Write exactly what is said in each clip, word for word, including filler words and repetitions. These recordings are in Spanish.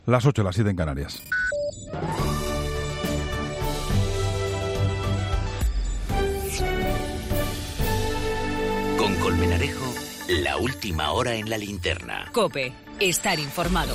Las ocho, las siete en Canarias. Con Colmenarejo, la última hora en la linterna. COPE, estar informado.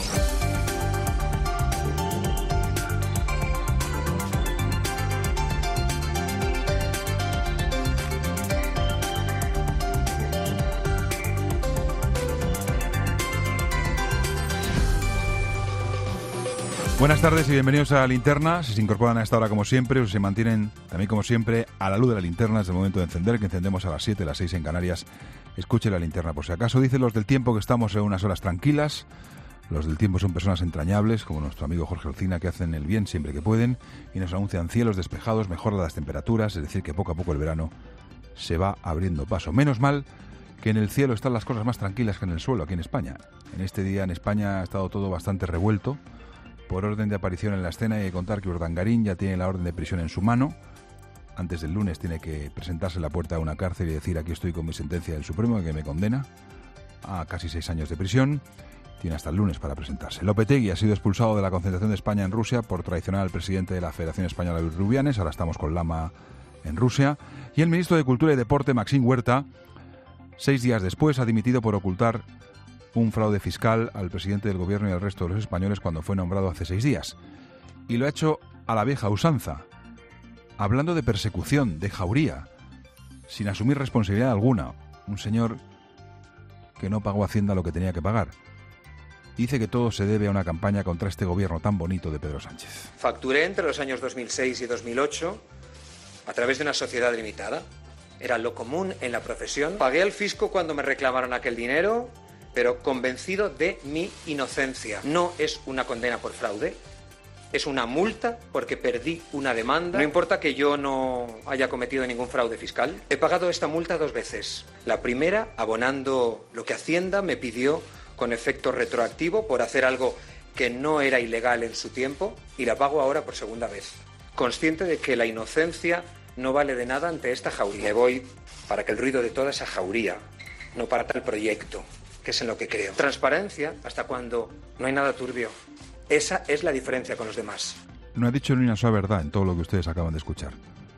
Buenas tardes y bienvenidos a la linterna. Si se incorporan a esta hora como siempre o si se mantienen también como siempre a la luz de la linterna, es el momento de encender, que encendemos a las siete, las seis en Canarias. Escuche la linterna por si acaso. Dicen los del tiempo que estamos en unas horas tranquilas. Los del tiempo son personas entrañables, como nuestro amigo Jorge Alcina, que hacen el bien siempre que pueden y nos anuncian cielos despejados, mejoras las temperaturas, es decir, que poco a poco el verano se va abriendo paso. Menos mal que en el cielo están las cosas más tranquilas que en el suelo aquí en España. En este día en España ha estado todo bastante revuelto. Por orden de aparición en la escena hay que contar que Urdangarín ya tiene la orden de prisión en su mano. Antes del lunes tiene que presentarse en la puerta de una cárcel y decir: aquí estoy con mi sentencia del Supremo que me condena a casi seis años de prisión. Tiene hasta el lunes para presentarse. Lopetegui ha sido expulsado de la concentración de España en Rusia por traicionar al presidente de la Federación Española, Luis Rubianes. Ahora estamos con Lama en Rusia. Y el ministro de Cultura y Deporte, Maxim Huerta, seis días después ha dimitido por ocultar un fraude fiscal al presidente del gobierno y al resto de los españoles cuando fue nombrado hace seis días. Y lo ha hecho a la vieja usanza, hablando de persecución, de jauría, sin asumir responsabilidad alguna. Un señor que no pagó a Hacienda lo que tenía que pagar. Dice que todo se debe a una campaña contra este gobierno tan bonito de Pedro Sánchez. Facturé entre los años dos mil seis y dos mil ocho a través de una sociedad limitada. Era lo común en la profesión. Pagué al fisco cuando me reclamaron aquel dinero, pero convencido de mi inocencia. No es una condena por fraude, es una multa porque perdí una demanda. No importa que yo no haya cometido ningún fraude fiscal. He pagado esta multa dos veces. La primera, abonando lo que Hacienda me pidió con efecto retroactivo por hacer algo que no era ilegal en su tiempo, y la pago ahora por segunda vez. Consciente de que la inocencia no vale de nada ante esta jauría. Me voy para que el ruido de toda esa jauría, no para tal proyecto, que es en lo que creo. Transparencia hasta cuando no hay nada turbio. Esa es la diferencia con los demás. No ha dicho ni una sola verdad en todo lo que ustedes acaban de escuchar.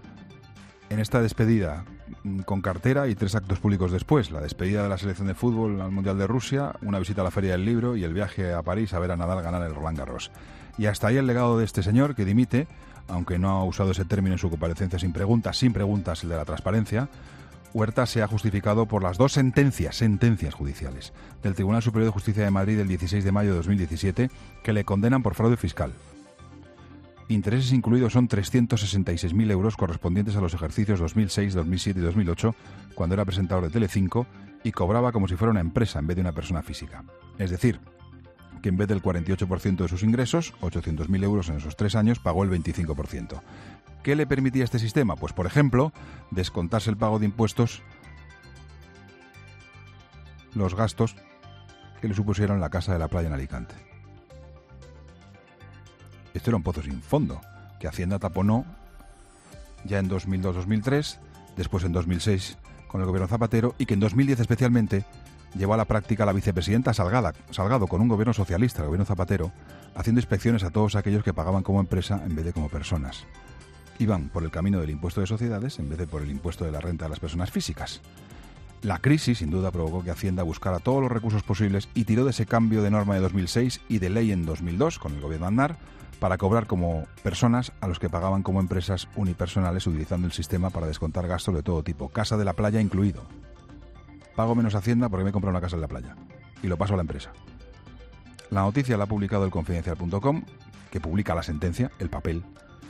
En esta despedida con cartera y tres actos públicos después: la despedida de la selección de fútbol al Mundial de Rusia, una visita a la Feria del Libro y el viaje a París a ver a Nadal ganar el Roland Garros. Y hasta ahí el legado de este señor, que dimite, aunque no ha usado ese término en su comparecencia sin preguntas, sin preguntas, el de la transparencia. Huerta se ha justificado por las dos sentencias, sentencias judiciales del Tribunal Superior de Justicia de Madrid del dieciséis de mayo de dos mil diecisiete que le condenan por fraude fiscal. Intereses incluidos son trescientos sesenta y seis mil euros correspondientes a los ejercicios dos mil seis, dos mil siete y dos mil ocho, cuando era presentador de Telecinco y cobraba como si fuera una empresa en vez de una persona física. Es decir, que en vez del cuarenta y ocho por ciento de sus ingresos, ochocientos mil euros en esos tres años, pagó el veinticinco por ciento. ¿Qué le permitía este sistema? Pues, por ejemplo, descontarse el pago de impuestos los gastos que le supusieron la casa de la playa en Alicante. Esto era un pozo sin fondo, que Hacienda taponó ya en dos mil dos dos mil tres, después en dos mil seis con el gobierno Zapatero, y que en dos mil diez especialmente llevó a la práctica la vicepresidenta Salgada, Salgado con un gobierno socialista, el gobierno Zapatero, haciendo inspecciones a todos aquellos que pagaban como empresa en vez de como personas. Iban por el camino del impuesto de sociedades en vez de por el impuesto de la renta de las personas físicas. La crisis, sin duda, provocó que Hacienda buscara todos los recursos posibles y tiró de ese cambio de norma de dos mil seis y de ley en dos mil dos, con el gobierno Aznar, para cobrar como personas a los que pagaban como empresas unipersonales, utilizando el sistema para descontar gastos de todo tipo, casa de la playa incluido. Pago menos Hacienda porque me he comprado una casa en la playa y lo paso a la empresa. La noticia la ha publicado el Confidencial punto com, que publica la sentencia, el papel.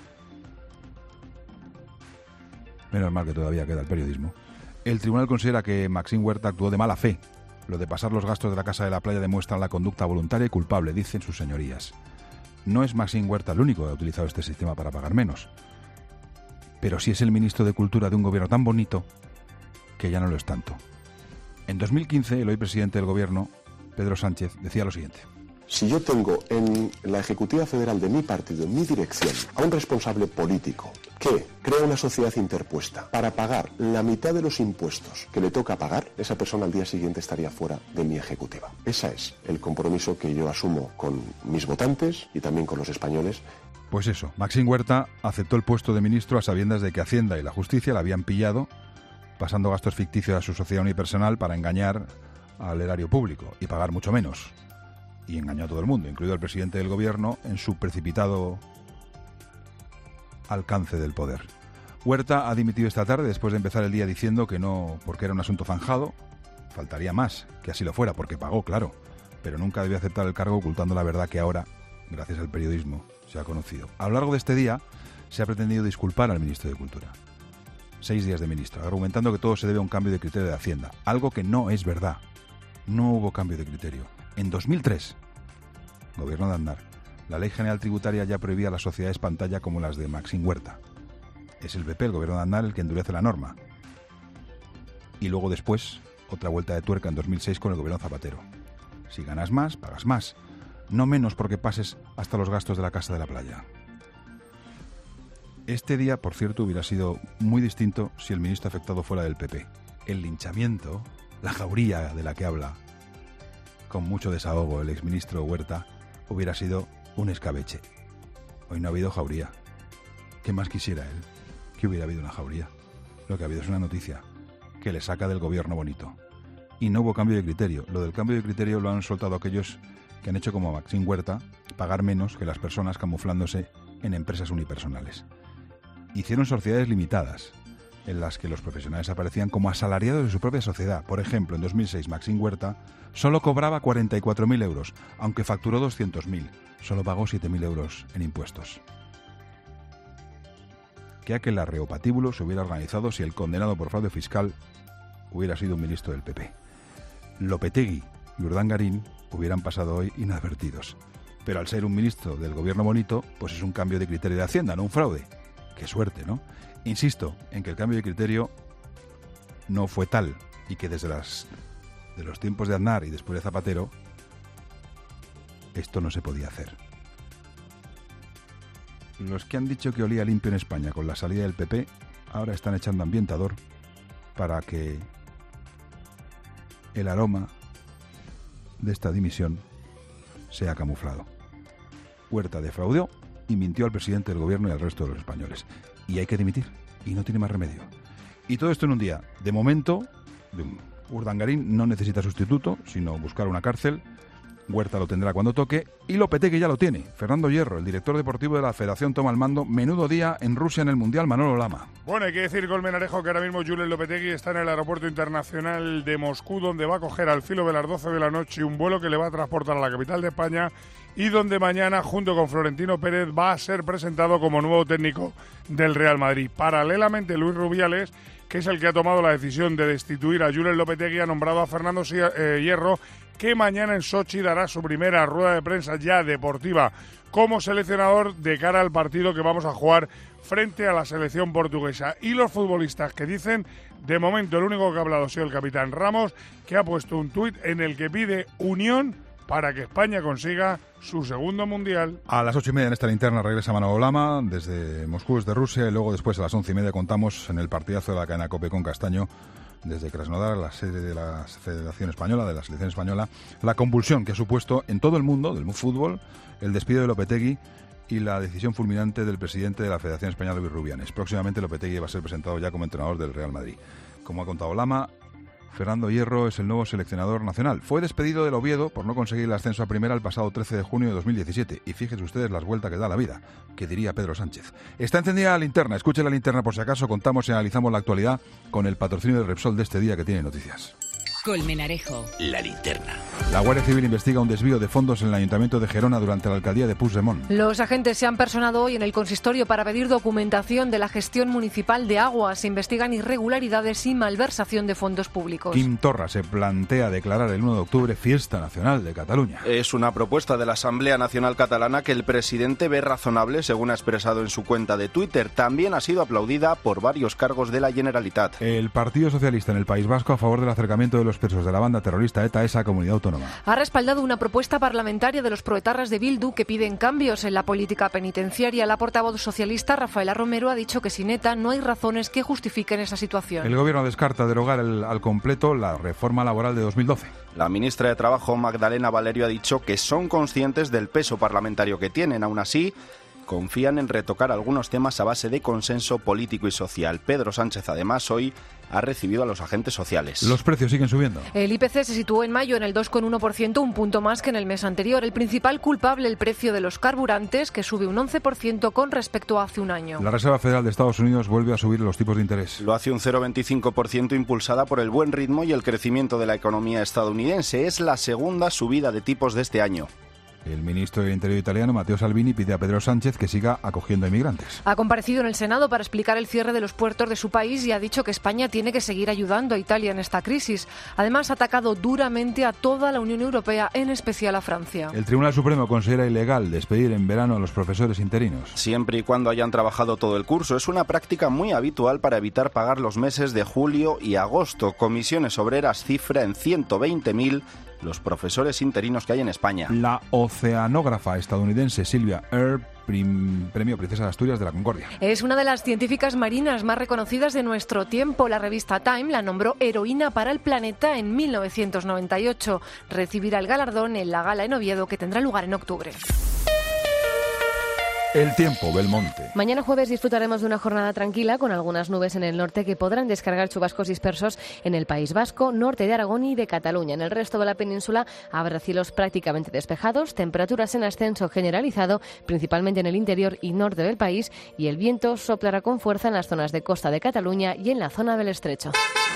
Menos mal que todavía queda el periodismo. El tribunal considera que Maxim Huerta actuó de mala fe. Lo de pasar los gastos de la casa de la playa demuestra la conducta voluntaria y culpable, dicen sus señorías. No es Maxim Huerta el único que ha utilizado este sistema para pagar menos. Pero sí es el ministro de Cultura de un gobierno tan bonito que ya no lo es tanto. En dos mil quince, el hoy presidente del gobierno, Pedro Sánchez, decía lo siguiente: Si yo tengo en la Ejecutiva Federal de mi partido, en mi dirección, a un responsable político que crea una sociedad interpuesta para pagar la mitad de los impuestos que le toca pagar, esa persona al día siguiente estaría fuera de mi ejecutiva. Ese es el compromiso que yo asumo con mis votantes y también con los españoles. Pues eso, Maxim Huerta aceptó el puesto de ministro a sabiendas de que Hacienda y la Justicia la habían pillado pasando gastos ficticios a su sociedad unipersonal para engañar al erario público y pagar mucho menos. Y engañó a todo el mundo, incluido al presidente del gobierno, en su precipitado alcance del poder. Huerta ha dimitido esta tarde después de empezar el día diciendo que no, porque era un asunto zanjado. Faltaría más que así lo fuera, porque pagó, claro, pero nunca debió aceptar el cargo ocultando la verdad que ahora, gracias al periodismo, se ha conocido. A lo largo de este día se ha pretendido disculpar al ministro de Cultura. Seis días de ministro, argumentando que todo se debe a un cambio de criterio de Hacienda, algo que no es verdad. No hubo cambio de criterio. En dos mil tres, gobierno de Aznar, la Ley General Tributaria ya prohibía las sociedades pantalla como las de Maxim Huerta. Es el P P, el gobierno de Aznar, el que endurece la norma. Y luego después, otra vuelta de tuerca en dos mil seis con el gobierno Zapatero. Si ganas más, pagas más. No menos porque pases hasta los gastos de la casa de la playa. Este día, por cierto, hubiera sido muy distinto si el ministro afectado fuera del P P. El linchamiento, la jauría de la que habla con mucho desahogo el exministro Huerta, hubiera sido un escabeche. Hoy no ha habido jauría. ¿Qué más quisiera él? Que hubiera habido una jauría. Lo que ha habido es una noticia que le saca del gobierno bonito. Y no hubo cambio de criterio. Lo del cambio de criterio lo han soltado aquellos que han hecho como Maxim Huerta, pagar menos que las personas camuflándose en empresas unipersonales. Hicieron sociedades limitadas, en las que los profesionales aparecían como asalariados de su propia sociedad. Por ejemplo, en dos mil seis Maxim Huerta solo cobraba cuarenta y cuatro mil euros, aunque facturó doscientos mil. Solo pagó siete mil euros en impuestos. Que aquel arreopatíbulo se hubiera organizado si el condenado por fraude fiscal hubiera sido un ministro del P P. Lopetegui y Urdangarín hubieran pasado hoy inadvertidos. Pero al ser un ministro del gobierno bonito, pues es un cambio de criterio de Hacienda, no un fraude. Qué suerte, ¿no? Insisto en que el cambio de criterio no fue tal y que desde las, de los tiempos de Aznar y después de Zapatero esto no se podía hacer. Los que han dicho que olía limpio en España con la salida del P P ahora están echando ambientador para que el aroma de esta dimisión sea camuflado. Huerta defraudó y mintió al presidente del gobierno y al resto de los españoles. Y hay que dimitir, y no tiene más remedio. Y todo esto en un día. De momento, Urdangarín no necesita sustituto, sino buscar una cárcel. Huerta lo tendrá cuando toque, y Lopetegui ya lo tiene. Fernando Hierro, el director deportivo de la Federación, toma el mando. Menudo día en Rusia en el Mundial, Manolo Lama. Bueno, hay que decir, Colmenarejo, que ahora mismo Julen Lopetegui está en el aeropuerto internacional de Moscú, donde va a coger al filo de las doce de la noche un vuelo que le va a transportar a la capital de España y donde mañana, junto con Florentino Pérez, va a ser presentado como nuevo técnico del Real Madrid. Paralelamente, Luis Rubiales, que es el que ha tomado la decisión de destituir a Julen Lopetegui, ha nombrado a Fernando Hierro, que mañana en Sochi dará su primera rueda de prensa ya deportiva como seleccionador de cara al partido que vamos a jugar frente a la selección portuguesa. Y los futbolistas que dicen, de momento el único que ha hablado ha sido el capitán Ramos, que ha puesto un tuit en el que pide unión para que España consiga su segundo mundial. A las ocho y media en esta linterna regresa Manolo Lama desde Moscú, desde Rusia, y luego después a las once y media contamos en el partidazo de la cadena COPE con Castaño, desde Krasnodar, la sede de la Federación Española, de la Selección Española, la convulsión que ha supuesto en todo el mundo del fútbol el despido de Lopetegui y la decisión fulminante del presidente de la Federación Española, Luis Rubiales. Próximamente Lopetegui va a ser presentado ya como entrenador del Real Madrid. Como ha contado Lama, Fernando Hierro es el nuevo seleccionador nacional. Fue despedido del Oviedo por no conseguir el ascenso a primera el pasado trece de junio de dos mil diecisiete. Y fíjense ustedes las vueltas que da la vida, que diría Pedro Sánchez. Está encendida la linterna. Escuchen la linterna por si acaso. Contamos y analizamos la actualidad con el patrocinio de Repsol de este día que tiene noticias. Colmenarejo. La linterna. La Guardia Civil investiga un desvío de fondos en el Ayuntamiento de Gerona durante la alcaldía de Puigdemont. Los agentes se han personado hoy en el consistorio para pedir documentación de la gestión municipal de aguas. Se investigan irregularidades y malversación de fondos públicos. Quim Torra se plantea declarar el uno de octubre fiesta nacional de Cataluña. Es una propuesta de la Asamblea Nacional Catalana que el presidente ve razonable, según ha expresado en su cuenta de Twitter. También ha sido aplaudida por varios cargos de la Generalitat. El Partido Socialista en el País Vasco a favor del acercamiento de los los presos de la banda terrorista ETA esa comunidad autónoma. Ha respaldado una propuesta parlamentaria de los proetarras de Bildu que piden cambios en la política penitenciaria. La portavoz socialista Rafaela Romero ha dicho que sin ETA no hay razones que justifiquen esa situación. El gobierno descarta derogar el, al completo la reforma laboral de dos mil doce. La ministra de Trabajo, Magdalena Valerio, ha dicho que son conscientes del peso parlamentario que tienen. Aún así, confían en retocar algunos temas a base de consenso político y social. Pedro Sánchez, además, hoy ha recibido a los agentes sociales. Los precios siguen subiendo. El I P C se situó en mayo en el dos coma uno por ciento, un punto más que en el mes anterior. El principal culpable, el precio de los carburantes, que sube un once por ciento con respecto a hace un año. La Reserva Federal de Estados Unidos vuelve a subir los tipos de interés. Lo hace un cero coma veinticinco por ciento impulsada por el buen ritmo y el crecimiento de la economía estadounidense. Es la segunda subida de tipos de este año. El ministro del Interior italiano, Matteo Salvini, pide a Pedro Sánchez que siga acogiendo inmigrantes. Ha comparecido en el Senado para explicar el cierre de los puertos de su país y ha dicho que España tiene que seguir ayudando a Italia en esta crisis. Además, ha atacado duramente a toda la Unión Europea, en especial a Francia. El Tribunal Supremo considera ilegal despedir en verano a los profesores interinos. Siempre y cuando hayan trabajado todo el curso. Es una práctica muy habitual para evitar pagar los meses de julio y agosto. Comisiones Obreras cifra en ciento veinte mil los profesores interinos que hay en España. La oceanógrafa estadounidense Sylvia Earp, prim, premio Princesa de Asturias de la Concordia. Es una de las científicas marinas más reconocidas de nuestro tiempo. La revista Time la nombró heroína para el planeta en mil novecientos noventa y ocho. Recibirá el galardón en la gala en Oviedo, que tendrá lugar en octubre. El tiempo, Belmonte. Mañana jueves disfrutaremos de una jornada tranquila con algunas nubes en el norte que podrán descargar chubascos dispersos en el País Vasco, norte de Aragón y de Cataluña. En el resto de la península habrá cielos prácticamente despejados, temperaturas en ascenso generalizado, principalmente en el interior y norte del país, y el viento soplará con fuerza en las zonas de costa de Cataluña y en la zona del Estrecho.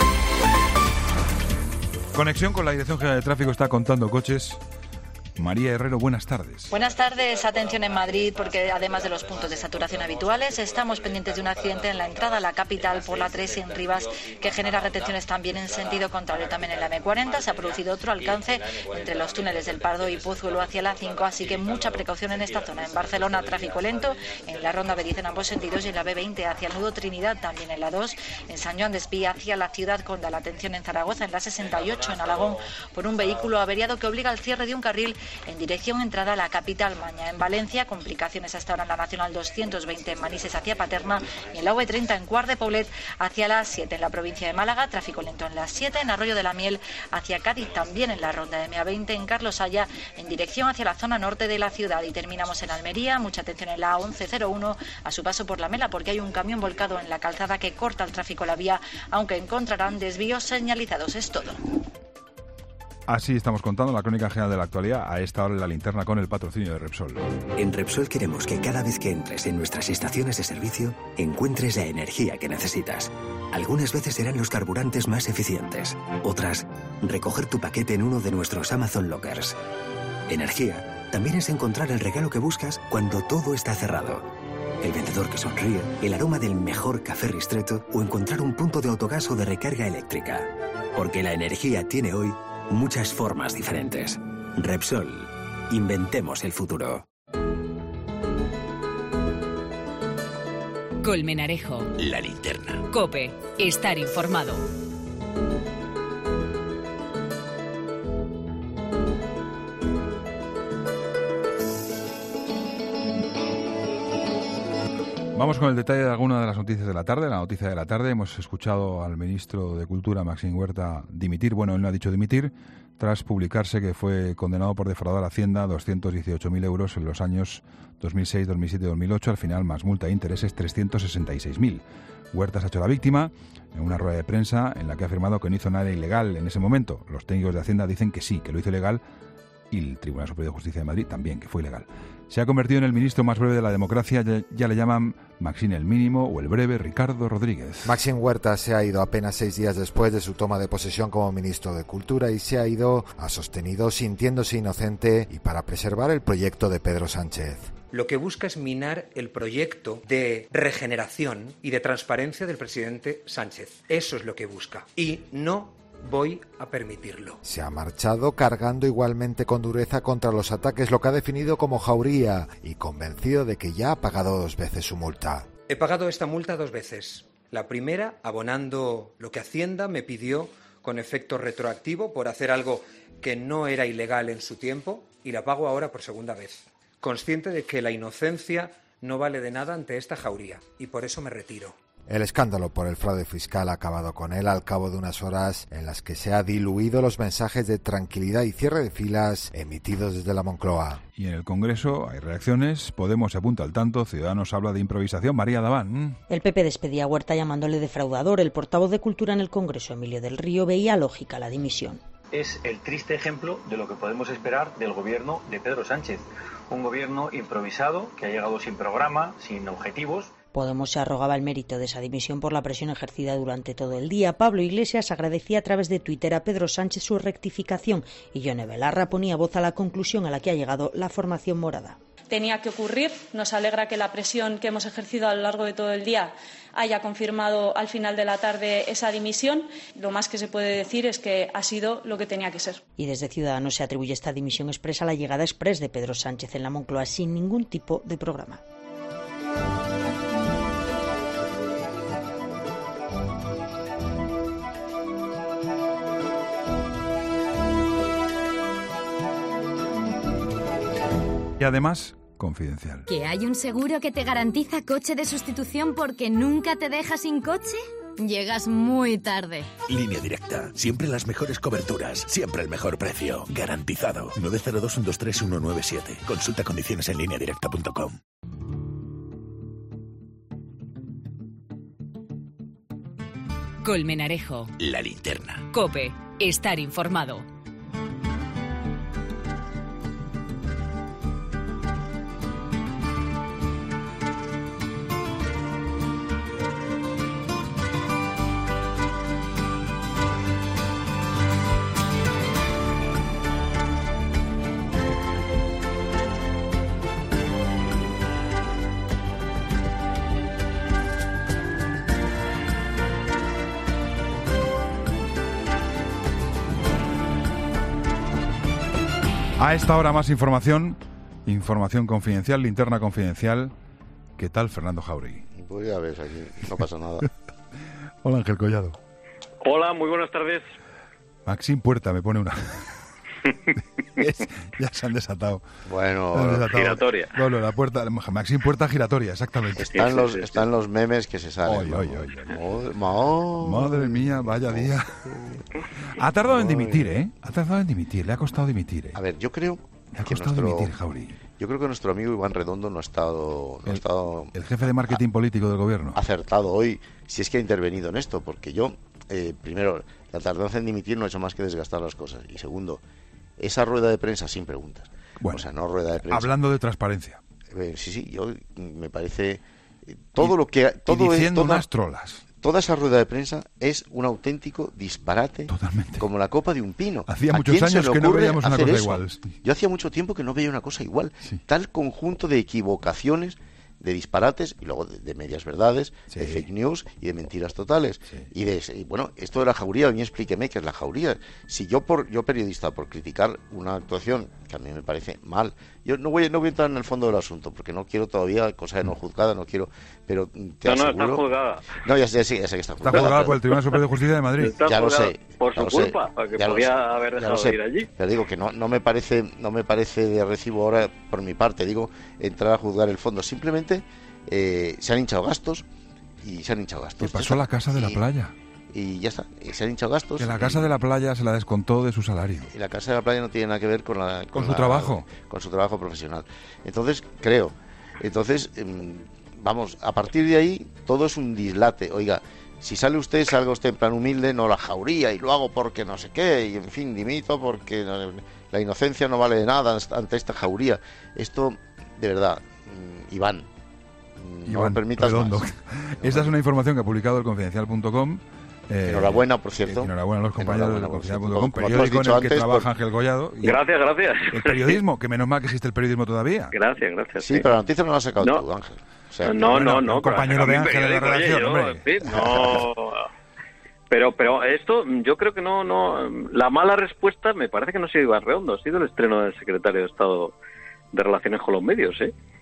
Conexión con la Dirección General de Tráfico está contando coches. María Herrero, buenas tardes. Buenas tardes. Atención en Madrid, porque además de los puntos de saturación habituales, estamos pendientes de un accidente en la entrada a la capital por la tres y en Rivas, que genera retenciones también en sentido contrario. También en la eme cuarenta se ha producido otro alcance entre los túneles del Pardo y Pozuelo hacia la cinco, así que mucha precaución en esta zona. En Barcelona, tráfico lento, en la ronda Bediz en ambos sentidos, y en la be veinte hacia el nudo Trinidad, también en la dos, en San Joan d'Espí hacia la ciudad Conda. La atención en Zaragoza, en la sesenta y ocho en Alagón, por un vehículo averiado que obliga al cierre de un carril en dirección entrada a la capital Maña. En Valencia, complicaciones hasta ahora en la Nacional doscientos veinte en Manises hacia Paterna, y en la u ve treinta en Cuart de Poblet hacia la siete. En la provincia de Málaga, tráfico lento en la siete, en Arroyo de la Miel hacia Cádiz, también en la ronda de eme veinte en Carlos Haya en dirección hacia la zona norte de la ciudad. Y terminamos en Almería, mucha atención en la once cero uno a su paso por la Mela, porque hay un camión volcado en la calzada que corta el tráfico la vía, aunque encontrarán desvíos señalizados. Es todo. Así estamos contando la crónica general de la actualidad a esta hora en la linterna con el patrocinio de Repsol. En Repsol queremos que cada vez que entres en nuestras estaciones de servicio encuentres la energía que necesitas. Algunas veces serán los carburantes más eficientes, otras, recoger tu paquete en uno de nuestros Amazon Lockers. Energía también es encontrar el regalo que buscas cuando todo está cerrado. El vendedor que sonríe, el aroma del mejor café ristretto o encontrar un punto de autogas o de recarga eléctrica. Porque la energía tiene hoy muchas formas diferentes. Repsol. Inventemos el futuro. Colmenarejo. La linterna. COPE. Estar informado. Vamos con el detalle de algunas de las noticias de la tarde. La noticia de la tarde, hemos escuchado al ministro de Cultura, Maxim Huerta, dimitir. Bueno, él no ha dicho dimitir, tras publicarse que fue condenado por defraudar a Hacienda doscientos dieciocho mil euros en los años dos mil seis, dos mil siete y dos mil ocho. Al final, más multa e intereses, trescientos sesenta y seis mil. Huerta se ha hecho la víctima en una rueda de prensa en la que ha afirmado que no hizo nada ilegal en ese momento. Los técnicos de Hacienda dicen que sí, que lo hizo ilegal, y el Tribunal Superior de Justicia de Madrid también, que fue ilegal. Se ha convertido en el ministro más breve de la democracia, ya, ya le llaman Maxín el Mínimo o el breve Ricardo Rodríguez. Maxim Huerta se ha ido apenas seis días después de su toma de posesión como ministro de Cultura y se ha ido, ha sostenido, sintiéndose inocente y para preservar el proyecto de Pedro Sánchez. Lo que busca es minar el proyecto de regeneración y de transparencia del presidente Sánchez. Eso es lo que busca. Y no voy a permitirlo. Se ha marchado cargando igualmente con dureza contra los ataques, lo que ha definido como jauría, y convencido de que ya ha pagado dos veces su multa. He pagado esta multa dos veces. La primera abonando lo que Hacienda me pidió con efecto retroactivo por hacer algo que no era ilegal en su tiempo y la pago ahora por segunda vez. Consciente de que la inocencia no vale de nada ante esta jauría y por eso me retiro. El escándalo por el fraude fiscal ha acabado con él al cabo de unas horas en las que se ha diluido los mensajes de tranquilidad y cierre de filas emitidos desde la Moncloa. Y en el Congreso hay reacciones. Podemos se apunta al tanto. Ciudadanos habla de improvisación. María Daván. El P P despedía a Huerta llamándole defraudador. El portavoz de Cultura en el Congreso, Emilio del Río, veía lógica la dimisión. Es el triste ejemplo de lo que podemos esperar del gobierno de Pedro Sánchez. Un gobierno improvisado que ha llegado sin programa, sin objetivos. Podemos se arrogaba el mérito de esa dimisión por la presión ejercida durante todo el día. Pablo Iglesias agradecía a través de Twitter a Pedro Sánchez su rectificación y Yone Belarra ponía voz a la conclusión a la que ha llegado la formación morada. Tenía que ocurrir. Nos alegra que la presión que hemos ejercido a lo largo de todo el día haya confirmado al final de la tarde esa dimisión. Lo más que se puede decir es que ha sido lo que tenía que ser. Y desde Ciudadanos se atribuye esta dimisión expresa a la llegada exprés de Pedro Sánchez en la Moncloa sin ningún tipo de programa. Y además, confidencial. ¿Que hay un seguro que te garantiza coche de sustitución porque nunca te deja sin coche? Llegas muy tarde. Línea Directa. Siempre las mejores coberturas. Siempre el mejor precio. Garantizado. nueve cero dos, uno dos tres, uno nueve siete. Consulta condiciones en línea directa punto com. Colmenarejo. La Linterna. COPE. Estar informado. A esta hora más información, información confidencial, linterna confidencial. ¿Qué tal, Fernando Jauregui? Pues ya ves, aquí no pasa nada. Hola, Ángel Collado. Hola, muy buenas tardes. Maxim Puerta me pone una... es, ya se han desatado. Bueno, han desatado. Giratoria. No, no, la puerta, Maxim Puerta giratoria, exactamente. Están los, están los memes que se salen. Oy, oy, oy, oy. Madre, Madre mía, vaya día. Ha tardado en dimitir, ¿eh? Ha tardado en dimitir, le ha costado dimitir, ¿eh? A ver, yo creo... Le ha costado nuestro, dimitir, Jauregui. Yo creo que nuestro amigo Iván Redondo no ha estado... No el, ha estado el jefe de marketing a, político del gobierno. Acertado hoy, si es que ha intervenido en esto, porque yo, eh, primero, la tardanza en dimitir no ha hecho más que desgastar las cosas. Y segundo, esa rueda de prensa sin preguntas. Bueno, o sea, no rueda de prensa. Hablando de transparencia. Eh, sí, sí, yo me parece... Eh, todo y, lo que... Todo y diciendo es, toda, unas trolas. Toda esa rueda de prensa es un auténtico disparate. Totalmente. Como la copa de un pino. Hacía muchos años que no veíamos una cosa eso? igual. Yo hacía mucho tiempo que no veía una cosa igual. Sí. Tal conjunto de equivocaciones, de disparates y luego de, de medias verdades, sí. de fake news y de mentiras totales. Sí. Y de y bueno, esto de la jauría, a mí explíqueme qué es la jauría. Si yo por yo periodista por criticar una actuación que a mí me parece mal, yo no voy no voy a entrar en el fondo del asunto porque no quiero todavía cosa de no juzgada, no quiero, pero te no, aseguro... no, está juzgada. No, ya sé, ya sé, ya sé que está juzgada. Está juzgada pero... por el Tribunal Superior de Justicia de Madrid. Está ya lo sé. Por su culpa, porque podía haber dejado de ir allí. Pero digo que no no me parece no me parece de recibo ahora por mi parte, digo, entrar a juzgar el fondo, simplemente Eh, se han hinchado gastos y se han hinchado gastos. ¿Qué pasó a la casa de la playa? Y ya está, y se han hinchado gastos. Que la casa y, de la playa se la descontó de su salario. Y la casa de la playa no tiene nada que ver con la con, con su la, trabajo, con su trabajo profesional. Entonces creo, entonces eh, vamos, a partir de ahí todo es un dislate. Oiga, si sale usted, salga usted en plan humilde, no la jauría y lo hago porque no sé qué y en fin dimito porque no, la inocencia no vale de nada ante esta jauría. Esto de verdad, Iván. No Iván me permitas Redondo. Más. Esta es una información que ha publicado el confidencial punto com. Eh, enhorabuena, por cierto. Eh, enhorabuena a los compañeros del confidencial punto com, como, periódico en el antes, que trabaja por... Ángel Collado. Y gracias, gracias. El periodismo, que menos mal que existe el periodismo todavía. Gracias, gracias. Sí, sí. Pero la noticia no la has sacado no. tú, Ángel. O sea, no, no, no. Un compañero de Ángel en la redacción, yo, hombre. En fin, no... Pero, pero esto, yo creo que no, no... La mala respuesta me parece que no ha sido Iván Redondo, ha sido el estreno del secretario de Estado de Relaciones con los Medios, ¿eh?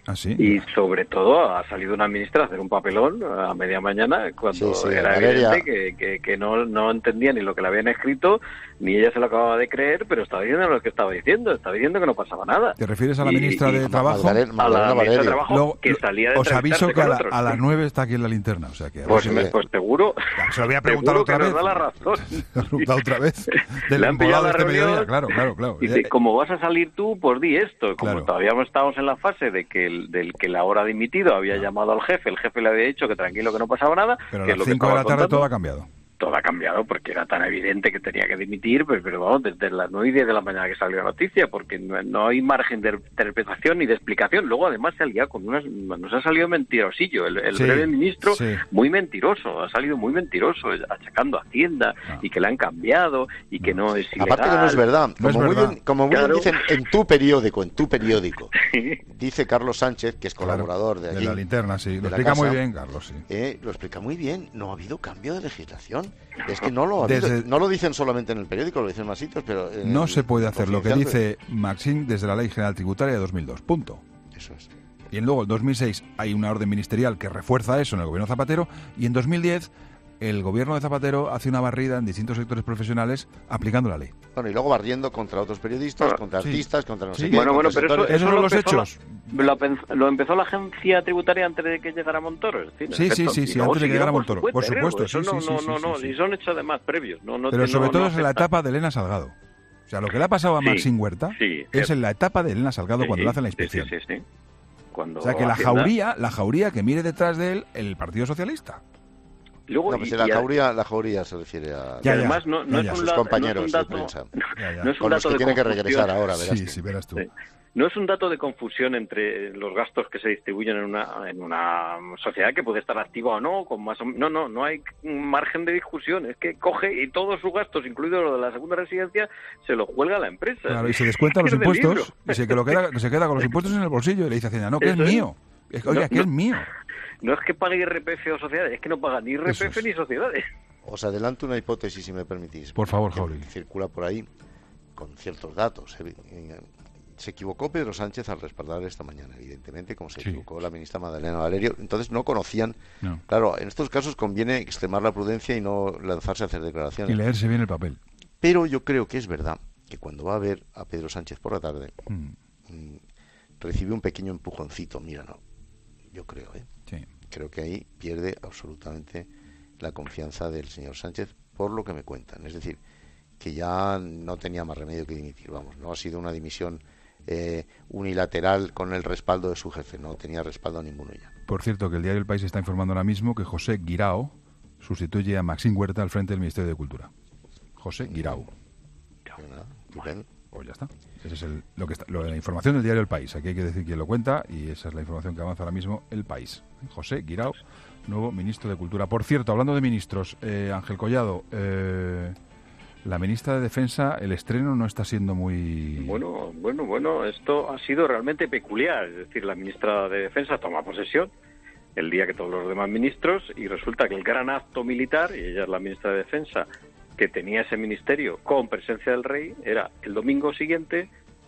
¿Ah, sí? Y sobre todo ha salido una ministra a hacer un papelón a media mañana cuando Sí, sí, era Valeria. evidente que, que, que no, no entendía ni lo que le habían escrito, ni ella se lo acababa de creer, pero estaba diciendo lo que estaba diciendo, estaba diciendo que no pasaba nada. ¿Te refieres a la Y- ministra y- de Trabajo? Magdalena- a la Magdalena ministra de Valerio. Trabajo Luego, que salía de os aviso que a, la- entrevistarse con a las otros. nueve está aquí en la linterna, o sea que... a ver Pues, si- me- pues seguro. Se lo voy a preguntar seguro otra que vez. nos da la razón. Se lo he preguntado otra vez. Del Le han pillado embolado de la este reunión. mediodía, claro, claro, claro. Dice, Eh, como vas a salir tú, pues di esto. Como Claro. todavía no estábamos en la fase de que el, del que la hora dimitido había llamado al jefe, el jefe le había dicho que tranquilo, que no pasaba nada. Pero a que es las lo que cinco de la estaba tarde contando. todo ha cambiado. Todo ha cambiado porque era tan evidente que tenía que dimitir, pero, pero vamos, desde las nueve y diez de la mañana que salió la noticia, porque no, no hay margen de interpretación ni de explicación. Luego, además, se ha liado con unas... Nos ha salido mentirosillo. El, el Sí, breve ministro, sí. muy mentiroso, ha salido muy mentiroso, achacando a Hacienda y que le han cambiado y que no es ilegal. Aparte que no es verdad. No Como es muy verdad. bien, como muy bien Claro. dicen en tu periódico, en tu periódico, dice Carlos Sánchez, que es colaborador de De allí. la linterna, sí. Lo de la explica muy casa. bien, Carlos, sí. Eh, lo explica muy bien. No ha habido cambio de legislación. Es que no lo ha habido. Desde- No lo dicen solamente en el periódico, lo dicen en más sitios, pero... en No el se puede hacer lo que Confidencial, dice Maxim desde la Ley General Tributaria de dos mil dos. Punto. Eso es. Y en luego, en dos mil seis, hay una orden ministerial que refuerza eso en el gobierno Zapatero. Y en dos mil diez, el gobierno de Zapatero hace una barrida en distintos sectores profesionales aplicando la ley. Bueno, y luego barriendo contra otros periodistas, Ah, contra sí. artistas, contra no Sí. sé qué. Bueno, bueno, contra pero eso, sectores. Esos son lo los empezó la- hechos. Lo, pen- lo empezó la agencia tributaria antes de que llegara Montoro. Es decir, en Sí, sí, efecto, sí, y sí, luego antes de que siguieron llegara por su Montoro. cuenta, Por ¿eh? supuesto, Eso sí, no, sí, no, sí, no, sí, no, sí. y son hechos además previos. No, no, Pero no- sobre no todo es en la aceptan. etapa de Elena Salgado. O sea, lo que le ha pasado a Sí, Maxim Huerta sí, es cierto. en la etapa de Elena Salgado Sí, cuando le hacen la sí, sí, inspección. sí, sí. Cuando O sea, que la Hacienda- jauría, la jauría que mire detrás de él el Partido Socialista. Luego, No, pues y- la y- jauría, la jauría se refiere a, y Ya, además no, no ya, es ya. un sus dato- compañeros no es un de dato, prensa. Ya, ya. no es un con los dato que de tiene que confusión. regresar ahora, verás Sí, que- sí, verás tú. Sí. No es un dato de confusión entre los gastos que se distribuyen en una, en una sociedad que puede estar activa o no, con más o- no, no, no hay margen de discusión. Es que coge y todos sus gastos, incluido lo de la segunda residencia, se lo cuelga a la empresa. Claro, y se descuentan los Es del impuestos libro. y se, que lo queda, se queda con los impuestos en el bolsillo y le dice a Hacienda, no, que Eso es es. mío. Es, oiga, No, que no. es mío. No es que pague I R P F o sociedades, es que no paga ni I R P F Eso es. ni sociedades. Os adelanto una hipótesis, si me permitís. Por favor, que Jauli. circula por ahí con ciertos datos. Eh, eh, Se equivocó Pedro Sánchez al respaldar esta mañana, evidentemente, como se Sí. equivocó la ministra Magdalena Valerio. Entonces no conocían. No. Claro, en estos casos conviene extremar la prudencia y no lanzarse a hacer declaraciones. Y leerse bien el papel. Pero yo creo que es verdad que cuando va a ver a Pedro Sánchez por la tarde, Mm, mm, recibe un pequeño empujoncito. Mira, no. Yo creo, ¿eh? sí. Creo que ahí pierde absolutamente la confianza del señor Sánchez por lo que me cuentan. Es decir, que ya no tenía más remedio que dimitir. Vamos, no ha sido una dimisión eh, unilateral con el respaldo de su jefe. No tenía respaldo ninguno ya. Por cierto, que el diario El País está informando ahora mismo que José Guirao sustituye a Maxim Huerta al frente del Ministerio de Cultura. José Guirao. Pero nada, estupendo. Pues ya está. Esa es el, lo que está, lo, la información del diario El País. Aquí hay que decir quién lo cuenta y esa es la información que avanza ahora mismo El País. José Guirao, nuevo ministro de Cultura. Por cierto, hablando de ministros, eh, Ángel Collado, eh, la ministra de Defensa, el estreno no está siendo muy... Bueno, bueno, bueno, esto ha sido realmente peculiar. Es decir, la ministra de Defensa toma posesión el día que todos los demás ministros y resulta que el gran acto militar, y ella es la ministra de Defensa, que tenía ese ministerio con presencia del rey, era el domingo siguiente,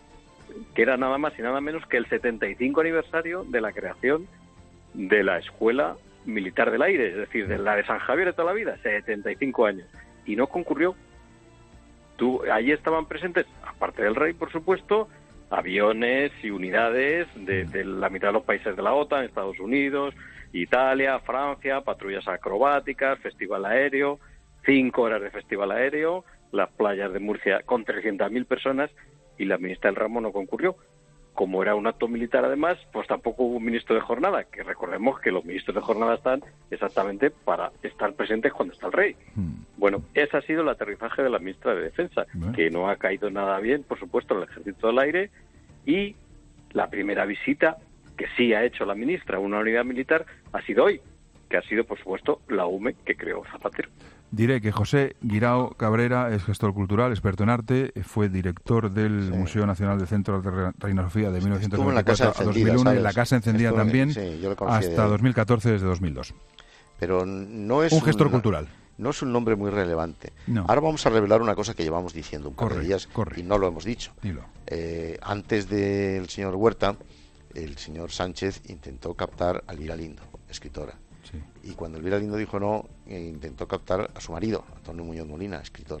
que era nada más y nada menos que el setenta y cinco aniversario de la creación de la Escuela Militar del Aire, es decir, de la de San Javier de toda la vida, setenta y cinco años. Y no concurrió. Tú, allí estaban presentes, aparte del rey, por supuesto, aviones y unidades de, de la mitad de los países de la OTAN, Estados Unidos, Italia, Francia, patrullas acrobáticas, festival aéreo, cinco horas de festival aéreo, las playas de Murcia con trescientas mil personas, y la ministra del ramo no concurrió. Como era un acto militar, además, pues tampoco hubo un ministro de jornada, que recordemos que los ministros de jornada están exactamente para estar presentes cuando está el rey. Hmm. Bueno, ese ha sido el aterrizaje de la ministra de Defensa, Bueno. que no ha caído nada bien, por supuesto, en el Ejército del Aire, y la primera visita que sí ha hecho la ministra a una unidad militar ha sido hoy, que ha sido, por supuesto, la U M E que creó Zapatero. Diré que José Guirao Cabrera es gestor cultural, experto en arte, fue director del Sí. Museo Nacional del Centro de Re- Reina Sofía de mil novecientos Estuvo en la noventa y cuatro Casa a Encendida, dos mil uno y ¿sabes? la Casa Encendida Estuvo en- también sí, yo lo conocí de hasta ahí. dos mil catorce desde dos mil dos. Pero no es Un gestor una- cultural. No es un nombre muy relevante. No. Ahora vamos a revelar una cosa que llevamos diciendo un par Corre, de días corre. y no lo hemos dicho. Dilo. Eh, antes del señor Huerta el señor Sánchez intentó captar a Elvira Lindo, escritora. Sí. Y cuando Elvira Lindo dijo no, eh, intentó captar a su marido, Antonio Muñoz Molina, escritor.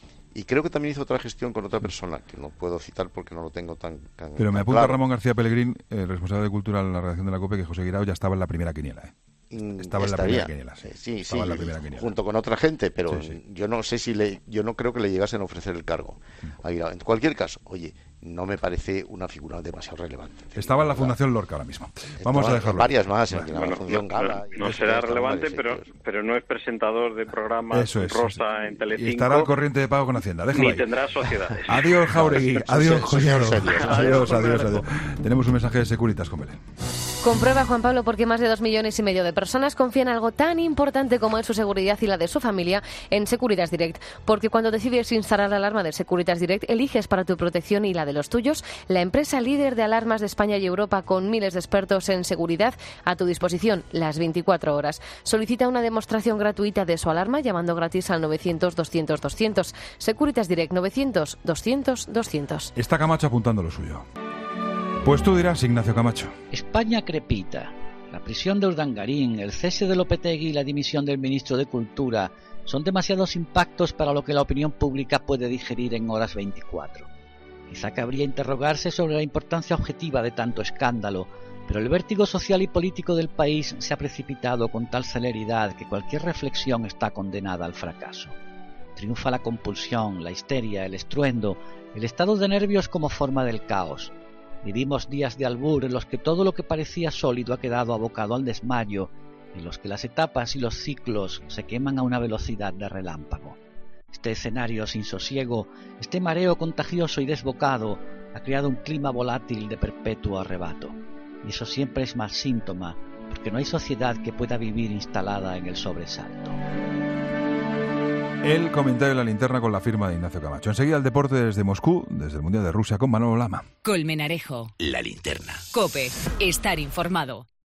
Y creo que también hizo otra gestión con otra persona, que no puedo citar porque no lo tengo tan, tan Pero me tan apunta claro. Ramón García Pellegrín, el responsable de Cultura en la redacción de la COPE, que José Guirao ya estaba en la primera quiniela, ¿eh? Estaba en la Estaría. primera quiniela, sí. Sí, Estaba sí, en la primera quiniela. junto con otra gente, pero Sí, sí. yo no sé si le, yo no creo que le llegasen a ofrecer el cargo. A Guirao. En cualquier caso, oye, no me parece una figura demasiado relevante. Estaba en la Fundación Lorca ahora mismo. Vamos a dejarlo. Varias más, en Bueno, la Fundación no, Gala. no, no será relevante, pero, pero no es presentador de programas Eso es. rosa en Telecinco. Y estará al corriente de pago con Hacienda. Déjalo Ni ahí. tendrá sociedades. Adiós, Jauregui. Eso Adiós, es- Collado. eso es serio, eso es Adiós, serio. adiós, adiós. Tenemos un mensaje de Securitas con Belén. Comprueba, Juan Pablo, por qué más de dos millones y medio de personas confían en algo tan importante como en su seguridad y la de su familia en Securitas Direct. Porque cuando decides instalar la alarma de Securitas Direct, eliges para tu protección y la de los tuyos la empresa líder de alarmas de España y Europa con miles de expertos en seguridad a tu disposición las veinticuatro horas. Solicita una demostración gratuita de su alarma llamando gratis al novecientos doscientos doscientos. Securitas Direct novecientos doscientos doscientos. Está Camacho apuntando lo suyo. Pues tú dirás, Ignacio Camacho. España crepita. La prisión de Urdangarín, el cese de Lopetegui y la dimisión del ministro de Cultura son demasiados impactos para lo que la opinión pública puede digerir en horas veinticuatro. Quizá cabría interrogarse sobre la importancia objetiva de tanto escándalo, pero el vértigo social y político del país se ha precipitado con tal celeridad que cualquier reflexión está condenada al fracaso. Triunfa la compulsión, la histeria, el estruendo, el estado de nervios como forma del caos. Vivimos días de albur en los que todo lo que parecía sólido ha quedado abocado al desmayo, en los que las etapas y los ciclos se queman a una velocidad de relámpago. Este escenario sin sosiego, este mareo contagioso y desbocado, ha creado un clima volátil de perpetuo arrebato. Y eso siempre es mal síntoma, porque no hay sociedad que pueda vivir instalada en el sobresalto. El comentario de la linterna con la firma de Ignacio Camacho. Enseguida el deporte desde Moscú, desde el Mundial de Rusia, con Manolo Lama. Colmenarejo. La linterna. COPE. Estar informado.